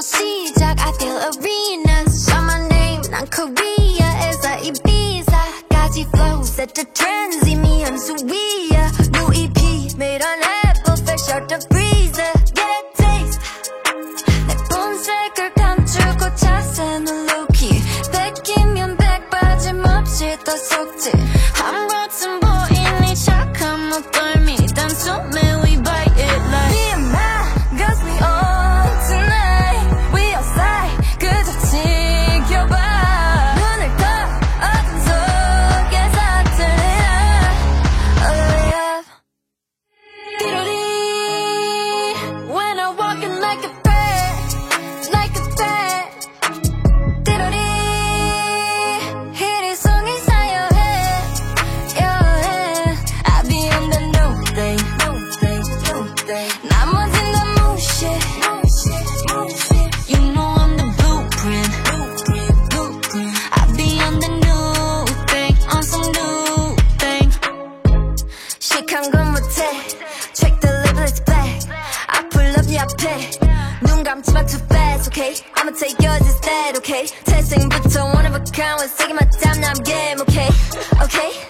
시작 I feel arenas Shout my name 난 Korea에서 Ibiza까지 flow Set the trends 이미 연수 위야 New EP made on Apple fresh out the freezer Get a taste 내 본색을 감추고 자세는 low-key 백이면 백 빠짐없이 더 속지 한 번쯤 보이니 착한 목덜미 단숨에 we bite it like Me and my girls we on tonight We outside 그저 지켜봐 눈을 떠 어둠 속에서 turn it up all the way up 띠로리 When I'm walking like a bird like a bird 띠로리 희리송이 사요해 여해 I be on the new thing 나머진 다 무시해 You know I'm the blueprint I be on the new thing on some new thing 시크한 건 못해 Check the label it's black I pull up 네 앞에 눈 감지마 too fast okay I'ma take yours instead okay 태생부터 one of a kind 원색이 맞다면 I'm game okay